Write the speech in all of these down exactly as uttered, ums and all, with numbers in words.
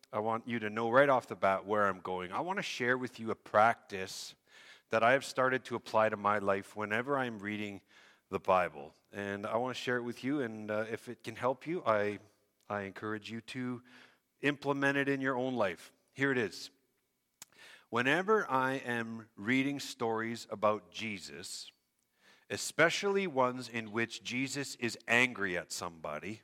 I want you to know right off the bat where I'm going. I want to share with you a practice that I have started to apply to my life whenever I'm reading the Bible. And I want to share it with you, and uh, if it can help you, I, I encourage you to implement it in your own life. Here it is. Whenever I am reading stories about Jesus, especially ones in which Jesus is angry at somebody,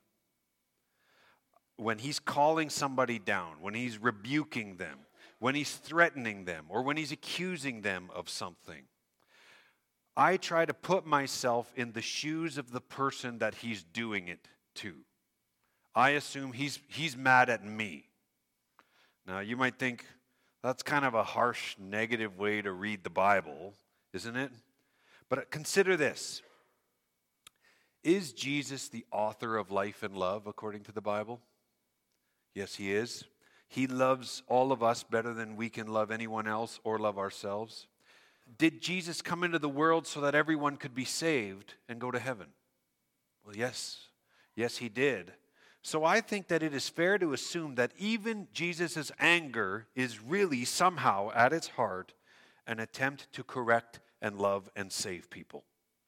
when he's calling somebody down, when he's rebuking them, when he's threatening them, or when he's accusing them of something, I try to put myself in the shoes of the person that he's doing it to. I assume he's he's mad at me. Now, you might think that's kind of a harsh, negative way to read the Bible, isn't it? But consider this. Is Jesus the author of life and love according to the Bible? Yes, he is. He loves all of us better than we can love anyone else or love ourselves. Did Jesus come into the world so that everyone could be saved and go to heaven? Well, yes. Yes, he did. So I think that it is fair to assume that even Jesus' anger is really somehow at its heart an attempt to correct and love and save people.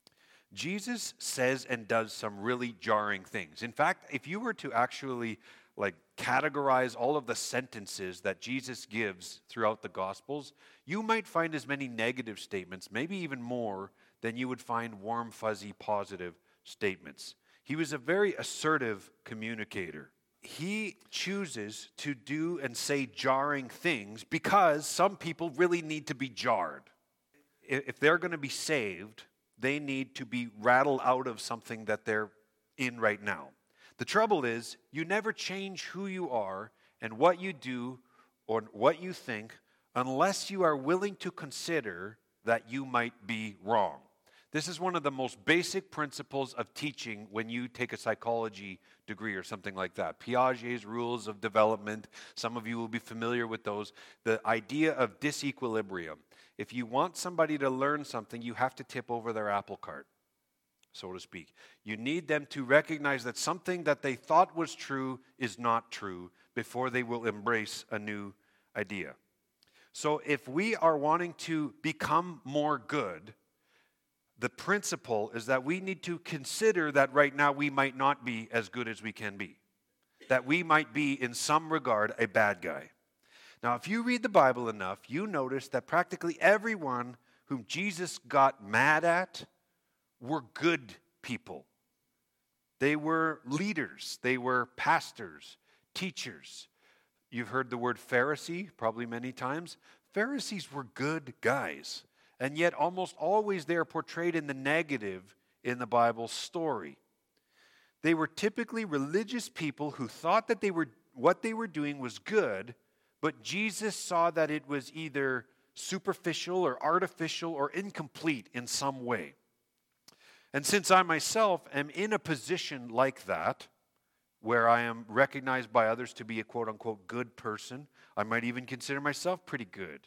Jesus says and does some really jarring things. In fact, if you were to actually like categorize all of the sentences that Jesus gives throughout the Gospels, you might find as many negative statements, maybe even more, than you would find warm, fuzzy, positive statements. He was a very assertive communicator. He chooses to do and say jarring things because some people really need to be jarred. If they're going to be saved, they need to be rattled out of something that they're in right now. The trouble is, you never change who you are and what you do or what you think unless you are willing to consider that you might be wrong. This is one of the most basic principles of teaching when you take a psychology degree or something like that. Piaget's rules of development, some of you will be familiar with those. The idea of disequilibrium. If you want somebody to learn something, you have to tip over their apple cart, so to speak. You need them to recognize that something that they thought was true is not true before they will embrace a new idea. So if we are wanting to become more good, the principle is that we need to consider that right now we might not be as good as we can be. That we might be, in some regard, a bad guy. Now, if you read the Bible enough, you notice that practically everyone whom Jesus got mad at were good people. They were leaders. They were pastors, teachers. You've heard the word Pharisee probably many times. Pharisees were good guys. And yet almost always they are portrayed in the negative in the Bible story. They were typically religious people who thought that they were what they were doing was good, but Jesus saw that it was either superficial or artificial or incomplete in some way. And since I myself am in a position like that, where I am recognized by others to be a quote-unquote good person, I might even consider myself pretty good,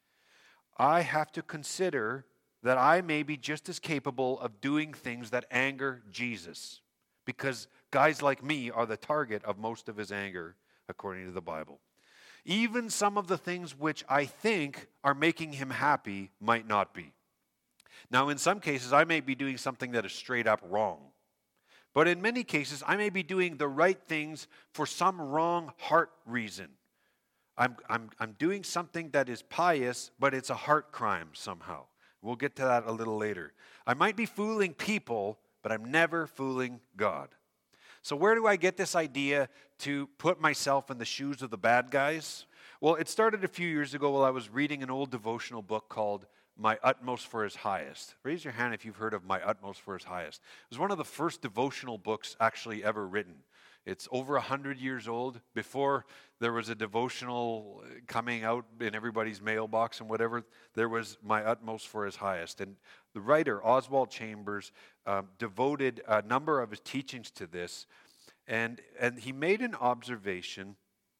I have to consider that I may be just as capable of doing things that anger Jesus, because guys like me are the target of most of his anger, according to the Bible. Even some of the things which I think are making him happy might not be. Now, in some cases, I may be doing something that is straight up wrong. But in many cases, I may be doing the right things for some wrong heart reason. I'm, I'm, I'm doing something that is pious, but it's a heart crime somehow. We'll get to that a little later. I might be fooling people, but I'm never fooling God. So where do I get this idea to put myself in the shoes of the bad guys? Well, it started a few years ago while I was reading an old devotional book called My Utmost for His Highest. Raise your hand if you've heard of My Utmost for His Highest. It was one of the first devotional books actually ever written. It's over one hundred years old. Before there was a devotional coming out in everybody's mailbox and whatever, there was My Utmost for His Highest. And the writer, Oswald Chambers, um, devoted a number of his teachings to this. And, and he made an observation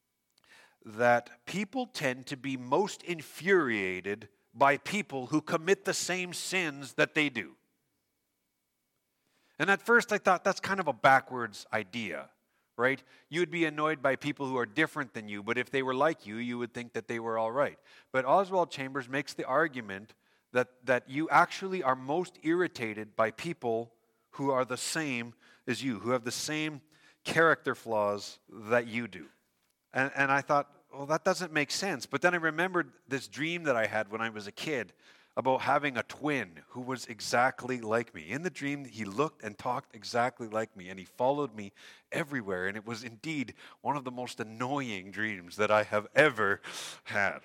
that people tend to be most infuriated by people who commit the same sins that they do. And at first I thought that's kind of a backwards idea. right? You would be annoyed by people who are different than you, but if they were like you, you would think that they were all right. But Oswald Chambers makes the argument that, that you actually are most irritated by people who are the same as you, who have the same character flaws that you do. And, and I thought, well, that doesn't make sense. But then I remembered this dream that I had when I was a kid about having a twin who was exactly like me. In the dream, he looked and talked exactly like me, and he followed me everywhere. And it was indeed one of the most annoying dreams that I have ever had.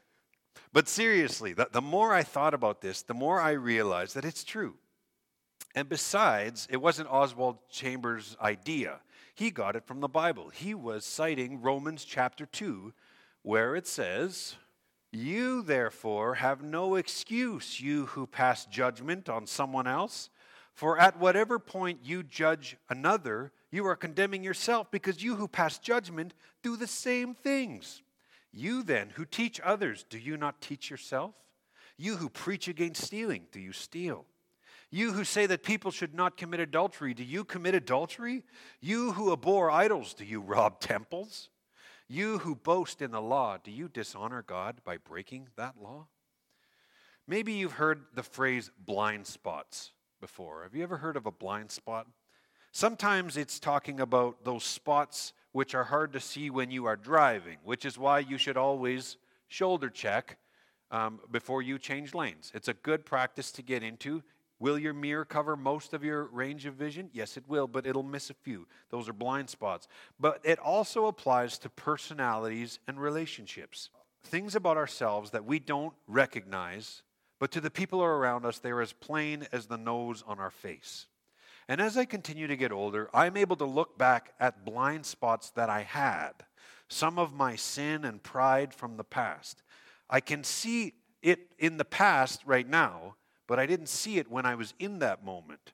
But seriously, the, the more I thought about this, the more I realized that it's true. And besides, it wasn't Oswald Chambers' idea. He got it from the Bible. He was citing Romans chapter two, where it says, "You therefore have no excuse, you who pass judgment on someone else. For at whatever point you judge another, you are condemning yourself, because you who pass judgment do the same things. You then who teach others, do you not teach yourself? You who preach against stealing, do you steal? You who say that people should not commit adultery, do you commit adultery? You who abhor idols, do you rob temples? You who boast in the law, do you dishonor God by breaking that law?" Maybe you've heard the phrase blind spots before. Have you ever heard of a blind spot? Sometimes it's talking about those spots which are hard to see when you are driving, which is why you should always shoulder check um, before you change lanes. It's a good practice to get into. Will your mirror cover most of your range of vision? Yes, it will, but it'll miss a few. Those are blind spots. But it also applies to personalities and relationships. Things about ourselves that we don't recognize, but to the people who are around us, they're as plain as the nose on our face. And as I continue to get older, I'm able to look back at blind spots that I had, some of my sin and pride from the past. I can see it in the past right now, but I didn't see it when I was in that moment.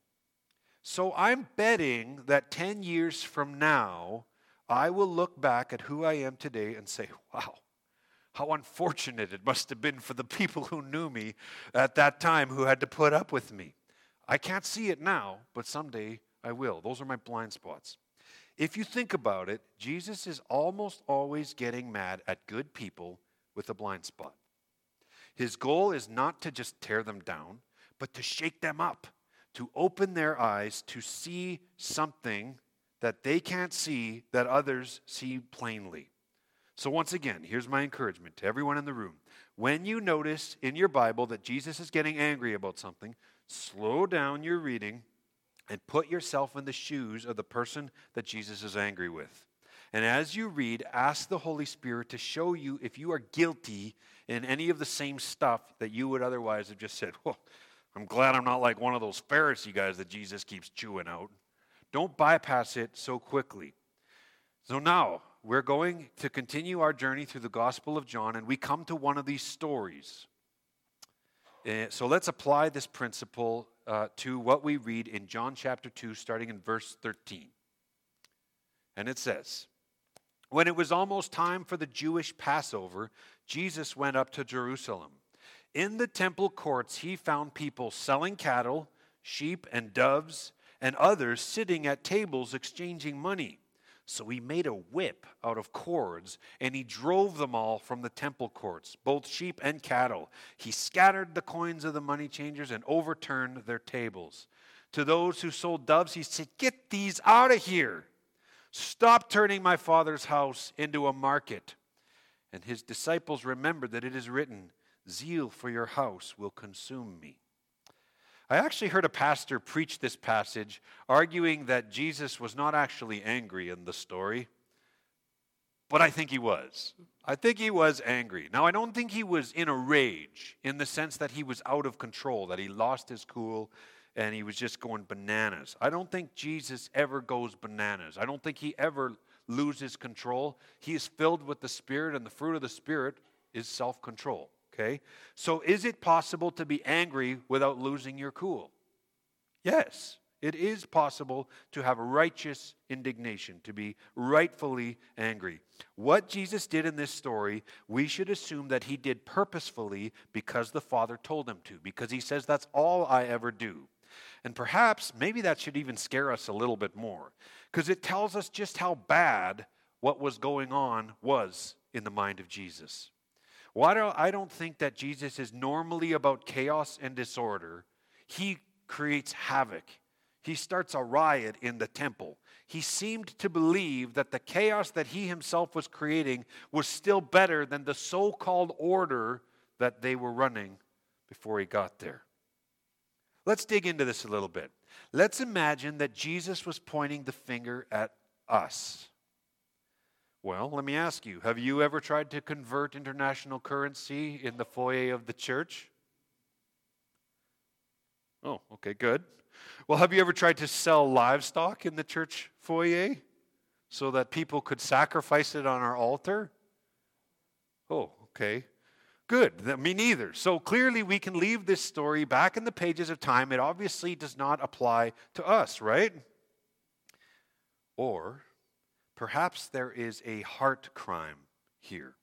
So I'm betting that ten years from now, I will look back at who I am today and say, wow, how unfortunate it must have been for the people who knew me at that time, who had to put up with me. I can't see it now, but someday I will. Those are my blind spots. If you think about it, Jesus is almost always getting mad at good people with a blind spot. His goal is not to just tear them down, but to shake them up, to open their eyes to see something that they can't see that others see plainly. So once again, here's my encouragement to everyone in the room. When you notice in your Bible that Jesus is getting angry about something, slow down your reading and put yourself in the shoes of the person that Jesus is angry with. And as you read, ask the Holy Spirit to show you if you are guilty in any of the same stuff that you would otherwise have just said, well, I'm glad I'm not like one of those Pharisee guys that Jesus keeps chewing out. Don't bypass it so quickly. So now, we're going to continue our journey through the Gospel of John, and we come to one of these stories. Uh, so let's apply this principle uh, to what we read in John chapter two, starting in verse thirteen. And it says, "When it was almost time for the Jewish Passover, Jesus went up to Jerusalem. In the temple courts, he found people selling cattle, sheep, and doves, and others sitting at tables exchanging money. So he made a whip out of cords, and he drove them all from the temple courts, both sheep and cattle. He scattered the coins of the money changers and overturned their tables. To those who sold doves, he said, 'Get these out of here. Stop turning my Father's house into a market.' And his disciples remembered that it is written, 'Zeal for your house will consume me.'" I actually heard a pastor preach this passage, arguing that Jesus was not actually angry in the story, but I think he was. I think he was angry. Now, I don't think he was in a rage in the sense that he was out of control, that he lost his cool and he was just going bananas. I don't think Jesus ever goes bananas. I don't think he ever loses control. He is filled with the Spirit, and the fruit of the Spirit is self-control. Okay? So is it possible to be angry without losing your cool? Yes, it is possible to have righteous indignation, to be rightfully angry. What Jesus did in this story, we should assume that he did purposefully because the Father told him to, because he says, "That's all I ever do." And perhaps, maybe that should even scare us a little bit more, because it tells us just how bad what was going on was in the mind of Jesus. Why do I don't think that Jesus is normally about chaos and disorder. He creates havoc. He starts a riot in the temple. He seemed to believe that the chaos that he himself was creating was still better than the so-called order that they were running before he got there. Let's dig into this a little bit. Let's imagine that Jesus was pointing the finger at us. Well, let me ask you, have you ever tried to convert international currency in the foyer of the church? Oh, okay, good. Well, have you ever tried to sell livestock in the church foyer so that people could sacrifice it on our altar? Oh, okay. Good. Me neither. So clearly we can leave this story back in the pages of time. It obviously does not apply to us, right? Or perhaps there is a heart crime here.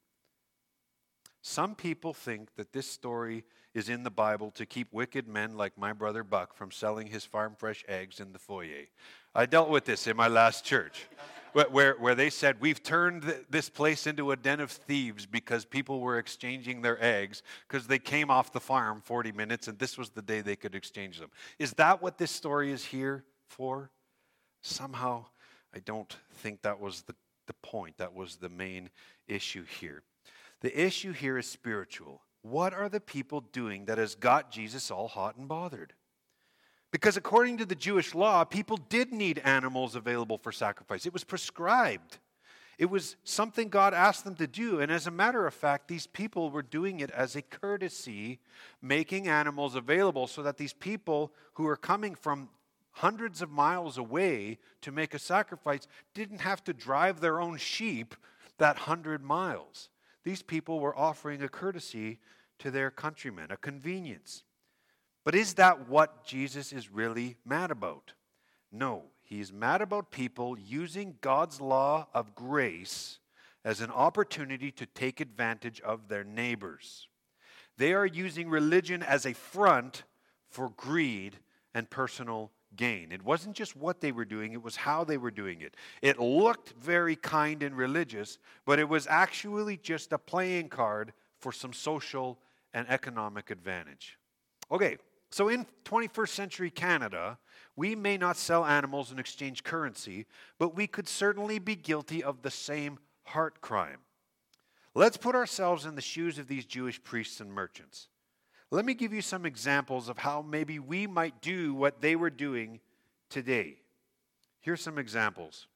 Some people think that this story is in the Bible to keep wicked men like my brother Buck from selling his farm fresh eggs in the foyer. I dealt with this in my last church, where, where they said, we've turned this place into a den of thieves because people were exchanging their eggs because they came off the farm forty minutes and this was the day they could exchange them. Is that what this story is here for? Somehow, I don't think that was the, the point. That was the main issue here. The issue here is spiritual. What are the people doing that has got Jesus all hot and bothered? Because according to the Jewish law, people did need animals available for sacrifice. It was prescribed. It was something God asked them to do. And as a matter of fact, these people were doing it as a courtesy, making animals available so that these people who are coming from hundreds of miles away to make a sacrifice didn't have to drive their own sheep that hundred miles. These people were offering a courtesy to their countrymen, a convenience. But is that what Jesus is really mad about? No, he's mad about people using God's law of grace as an opportunity to take advantage of their neighbors. They are using religion as a front for greed and personal gain. It wasn't just what they were doing, it was how they were doing it. It looked very kind and religious, but it was actually just a playing card for some social and economic advantage. Okay, so in twenty-first century Canada, we may not sell animals and exchange currency, but we could certainly be guilty of the same heart crime. Let's put ourselves in the shoes of these Jewish priests and merchants. Let me give you some examples of how maybe we might do what they were doing today. Here's some examples.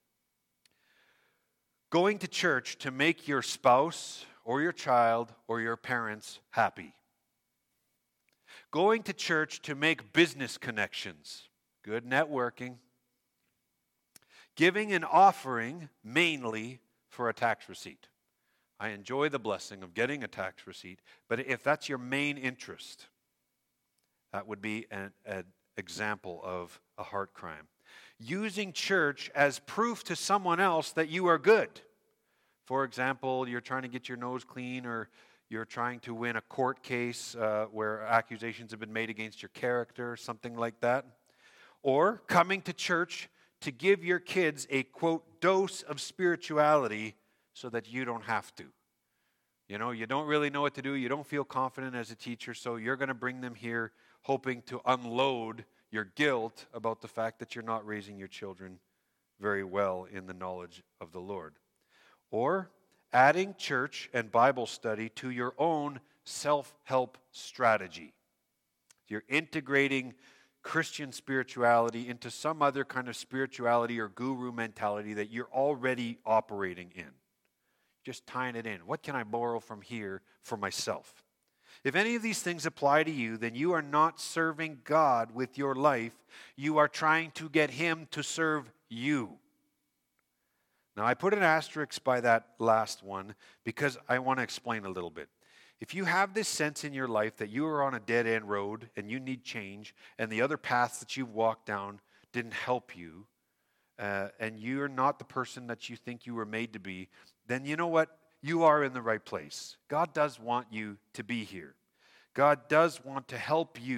Going to church to make your spouse or your child or your parents happy. Going to church to make business connections. Good networking. Giving an offering mainly for a tax receipt. I enjoy the blessing of getting a tax receipt, but if that's your main interest, that would be an, an example of a heart crime. Using church as proof to someone else that you are good. For example, you're trying to get your nose clean, or you're trying to win a court case uh, where accusations have been made against your character, something like that. Or coming to church to give your kids a, quote, dose of spirituality so that you don't have to. You know, you don't really know what to do. You don't feel confident as a teacher, so you're going to bring them here hoping to unload your guilt about the fact that you're not raising your children very well in the knowledge of the Lord. Or adding church and Bible study to your own self-help strategy. You're integrating Christian spirituality into some other kind of spirituality or guru mentality that you're already operating in. Just tying it in. What can I borrow from here for myself? If any of these things apply to you, then you are not serving God with your life. You are trying to get Him to serve you. Now, I put an asterisk by that last one because I want to explain a little bit. If you have this sense in your life that you are on a dead-end road and you need change, and the other paths that you've walked down didn't help you, uh, and you're not the person that you think you were made to be, then you know what? You are in the right place. God does want you to be here. God does want to help you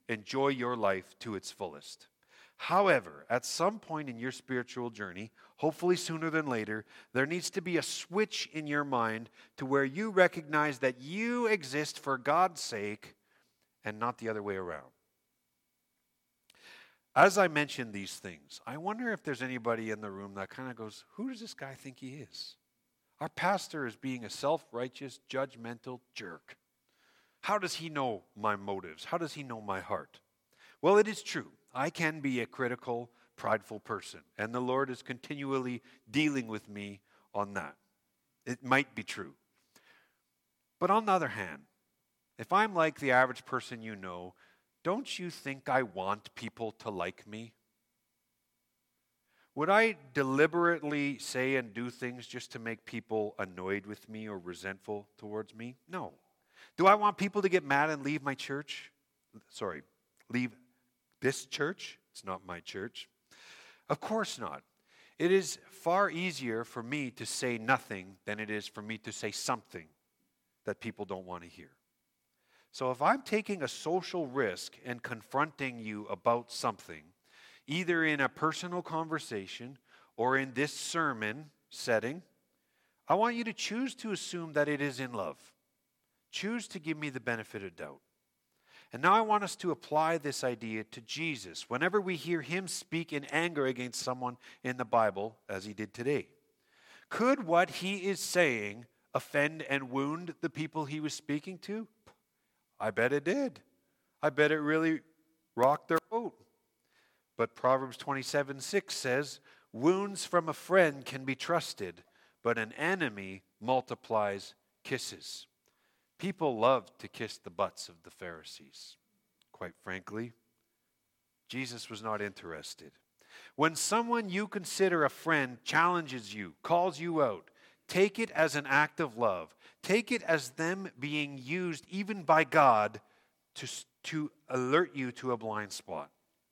enjoy your life to its fullest. However, at some point in your spiritual journey, hopefully sooner than later, there needs to be a switch in your mind to where you recognize that you exist for God's sake and not the other way around. As I mention these things, I wonder if there's anybody in the room that kind of goes, who does this guy think he is? Our pastor is being a self-righteous, judgmental jerk. How does he know my motives? How does he know my heart? Well, it is true. I can be a critical, prideful person, and the Lord is continually dealing with me on that. It might be true. But on the other hand, if I'm like the average person you know, don't you think I want people to like me? Would I deliberately say and do things just to make people annoyed with me or resentful towards me? No. Do I want people to get mad and leave my church? Sorry, leave this church? It's not my church. Of course not. It is far easier for me to say nothing than it is for me to say something that people don't want to hear. So if I'm taking a social risk and confronting you about something, either in a personal conversation or in this sermon setting, I want you to choose to assume that it is in love. Choose to give me the benefit of doubt. And now I want us to apply this idea to Jesus whenever we hear him speak in anger against someone in the Bible, as he did today. Could what he is saying offend and wound the people he was speaking to? I bet it did. I bet it really rocked their boat. But Proverbs twenty-seven six says, wounds from a friend can be trusted, but an enemy multiplies kisses. People loved to kiss the butts of the Pharisees. Quite frankly, Jesus was not interested. When someone you consider a friend challenges you, calls you out, take it as an act of love. Take it as them being used even by God to, to alert you to a blind spot.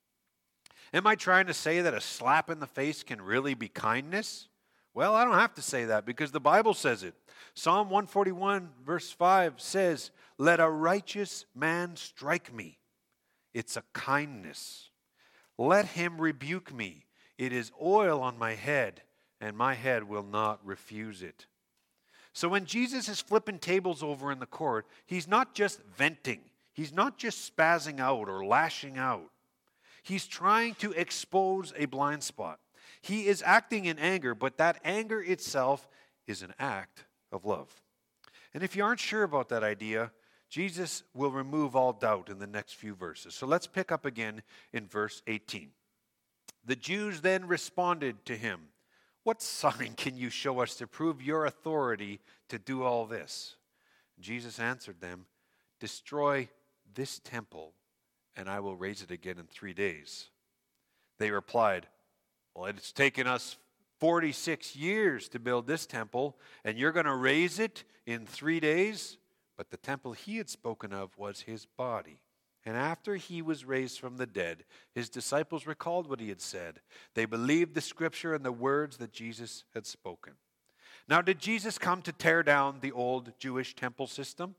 Am I trying to say that a slap in the face can really be kindness? Well, I don't have to say that because the Bible says it. Psalm one forty-one verse five says, let a righteous man strike me. It's a kindness. Let him rebuke me. It is oil on my head, and my head will not refuse it. So when Jesus is flipping tables over in the court, he's not just venting. He's not just spazzing out or lashing out. He's trying to expose a blind spot. He is acting in anger, but that anger itself is an act of love. And if you aren't sure about that idea, Jesus will remove all doubt in the next few verses. So let's pick up again in verse eighteen. The Jews then responded to him, what sign can you show us to prove your authority to do all this? Jesus answered them, destroy this temple, and I will raise it again in three days. They replied, well, it's taken us forty-six years to build this temple, and you're going to raise it in three days? But the temple he had spoken of was his body. And after he was raised from the dead, his disciples recalled what he had said. They believed the scripture and the words that Jesus had spoken. Now, did Jesus come to tear down the old Jewish temple system?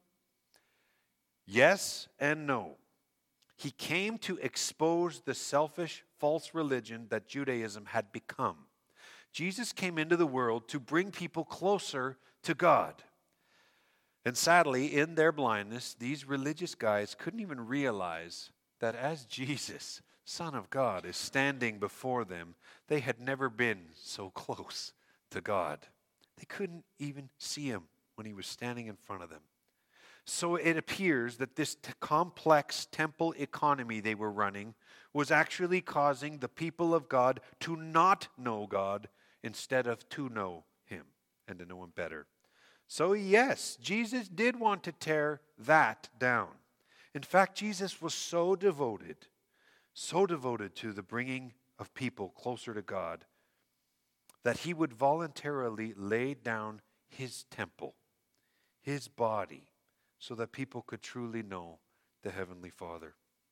Yes and no. He came to expose the selfish, false religion that Judaism had become. Jesus came into the world to bring people closer to God. And sadly, in their blindness, these religious guys couldn't even realize that as Jesus, Son of God, is standing before them, they had never been so close to God. They couldn't even see him when he was standing in front of them. So it appears that this t- complex temple economy they were running was actually causing the people of God to not know God instead of to know him and to know him better. So yes, Jesus did want to tear that down. In fact, Jesus was so devoted, so devoted to the bringing of people closer to God, that he would voluntarily lay down his temple, his body, so that people could truly know the Heavenly Father.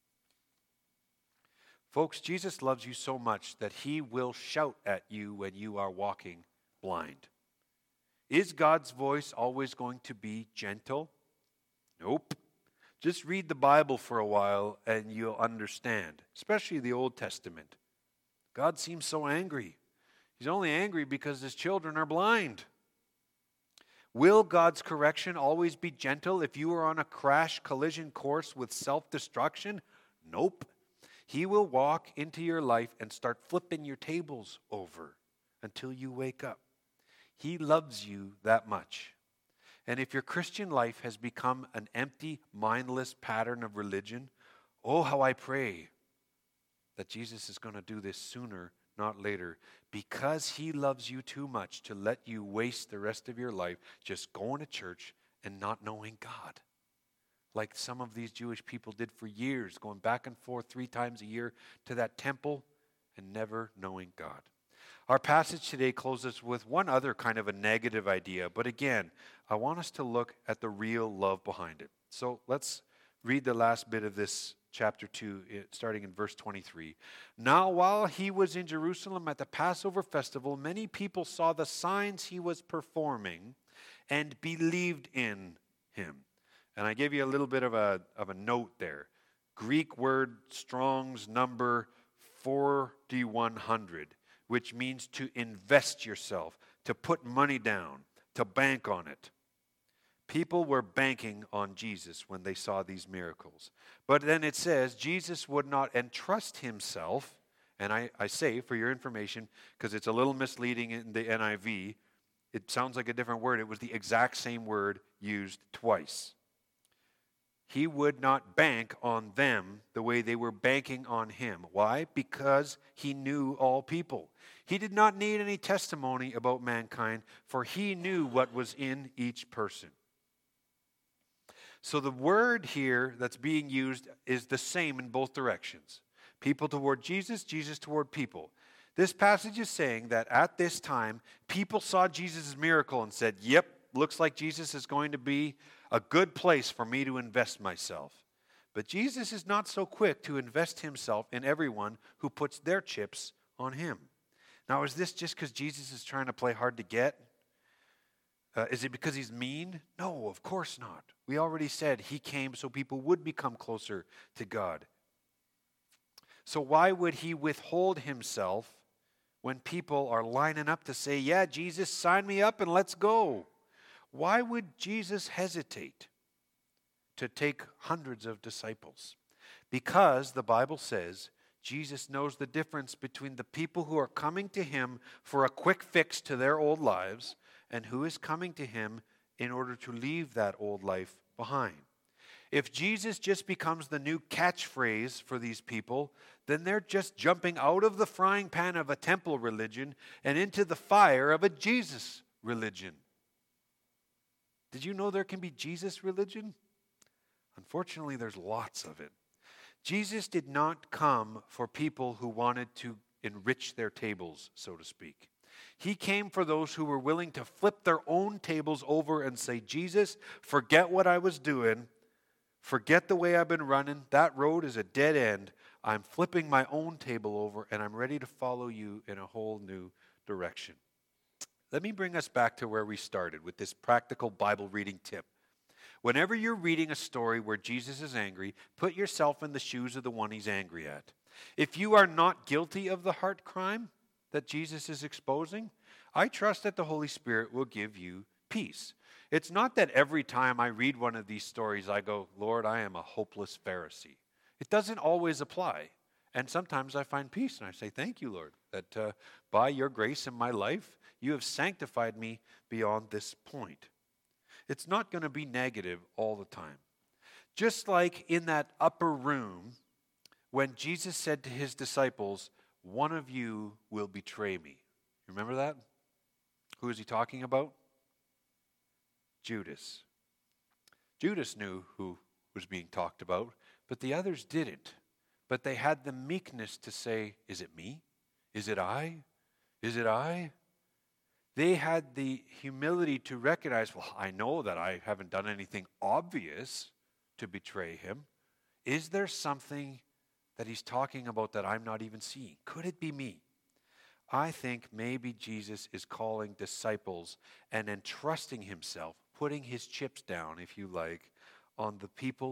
Folks, Jesus loves you so much that he will shout at you when you are walking blind. Is God's voice always going to be gentle? Nope. Just read the Bible for a while and you'll understand, especially the Old Testament. God seems so angry. He's only angry because his children are blind. Will God's correction always be gentle if you are on a crash collision course with self-destruction? Nope. He will walk into your life and start flipping your tables over until you wake up. He loves you that much. And if your Christian life has become an empty, mindless pattern of religion, oh, how I pray that Jesus is going to do this sooner, not later, because he loves you too much to let you waste the rest of your life just going to church and not knowing God. Like some of these Jewish people did for years, going back and forth three times a year to that temple and never knowing God. Our passage today closes with one other kind of a negative idea, but again, I want us to look at the real love behind it. So let's read the last bit of this chapter two, starting in verse twenty-three. Now, while he was in Jerusalem at the Passover festival, many people saw the signs he was performing and believed in him. And I gave you a little bit of a, of a note there. Greek word Strong's number forty-one hundred, which means to invest yourself, to put money down, to bank on it. People were banking on Jesus when they saw these miracles. But then it says Jesus would not entrust himself, and I, I say for your information, because it's a little misleading in the N I V, it sounds like a different word. It was the exact same word used twice. He would not bank on them the way they were banking on him. Why? Because he knew all people. He did not need any testimony about mankind, for he knew what was in each person. So the word here that's being used is the same in both directions. People toward Jesus, Jesus toward people. This passage is saying that at this time, people saw Jesus' miracle and said, yep, looks like Jesus is going to be a good place for me to invest myself. But Jesus is not so quick to invest himself in everyone who puts their chips on him. Now, is this just because Jesus is trying to play hard to get? Uh, is it because he's mean? No, of course not. We already said he came so people would become closer to God. So why would he withhold himself when people are lining up to say, yeah, Jesus, sign me up and let's go? Why would Jesus hesitate to take hundreds of disciples? Because the Bible says Jesus knows the difference between the people who are coming to him for a quick fix to their old lives and who is coming to him in order to leave that old life behind. If Jesus just becomes the new catchphrase for these people, then they're just jumping out of the frying pan of a temple religion and into the fire of a Jesus religion. Did you know there can be Jesus religion? Unfortunately, there's lots of it. Jesus did not come for people who wanted to enrich their tables, so to speak. He came for those who were willing to flip their own tables over and say, Jesus, forget what I was doing. Forget the way I've been running. That road is a dead end. I'm flipping my own table over, and I'm ready to follow you in a whole new direction. Let me bring us back to where we started with this practical Bible reading tip. Whenever you're reading a story where Jesus is angry, put yourself in the shoes of the one he's angry at. If you are not guilty of the heart crime that Jesus is exposing, I trust that the Holy Spirit will give you peace. It's not that every time I read one of these stories, I go, Lord, I am a hopeless Pharisee. It doesn't always apply. And sometimes I find peace and I say, thank you, Lord, that uh, by your grace in my life, you have sanctified me beyond this point. It's not going to be negative all the time. Just like in that upper room when Jesus said to his disciples, one of you will betray me. Remember that? Who is he talking about? Judas. Judas knew who was being talked about, but the others didn't. But they had the meekness to say, is it me? Is it I? Is it I? They had the humility to recognize, well, I know that I haven't done anything obvious to betray him. Is there something that he's talking about that I'm not even seeing? Could it be me? I think maybe Jesus is calling disciples and entrusting himself, putting his chips down, if you like, on the people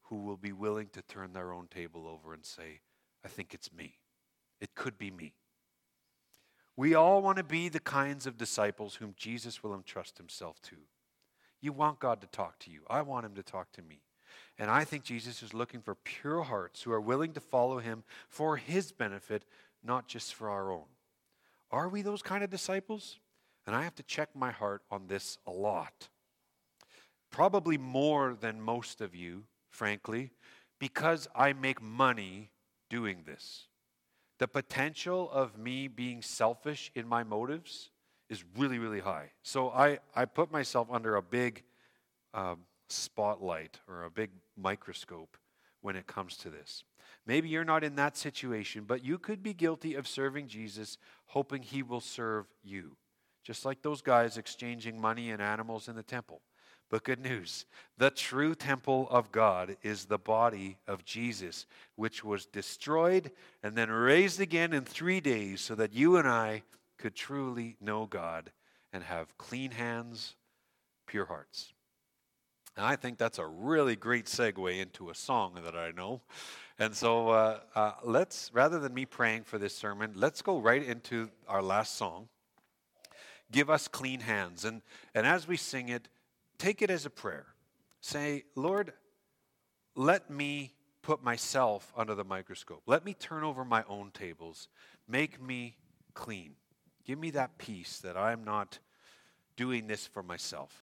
who will be willing to turn their own table over and say, I think it's me. It could be me. We all want to be the kinds of disciples whom Jesus will entrust himself to. You want God to talk to you. I want him to talk to me. And I think Jesus is looking for pure hearts who are willing to follow him for his benefit, not just for our own. Are we those kind of disciples? And I have to check my heart on this a lot. Probably more than most of you, frankly, because I make money doing this. The potential of me being selfish in my motives is really, really high. So I, I put myself under a big um, spotlight or a big microscope when it comes to this. Maybe you're not in that situation, but you could be guilty of serving Jesus, hoping he will serve you. Just like those guys exchanging money and animals in the temple. But good news, the true temple of God is the body of Jesus, which was destroyed and then raised again in three days so that you and I could truly know God and have clean hands, pure hearts. And I think that's a really great segue into a song that I know. And so uh, uh, let's, rather than me praying for this sermon, let's go right into our last song, Give Us Clean Hands. And, and as we sing it, take it as a prayer. Say, Lord, let me put myself under the microscope. Let me turn over my own tables. Make me clean. Give me that peace that I'm not doing this for myself.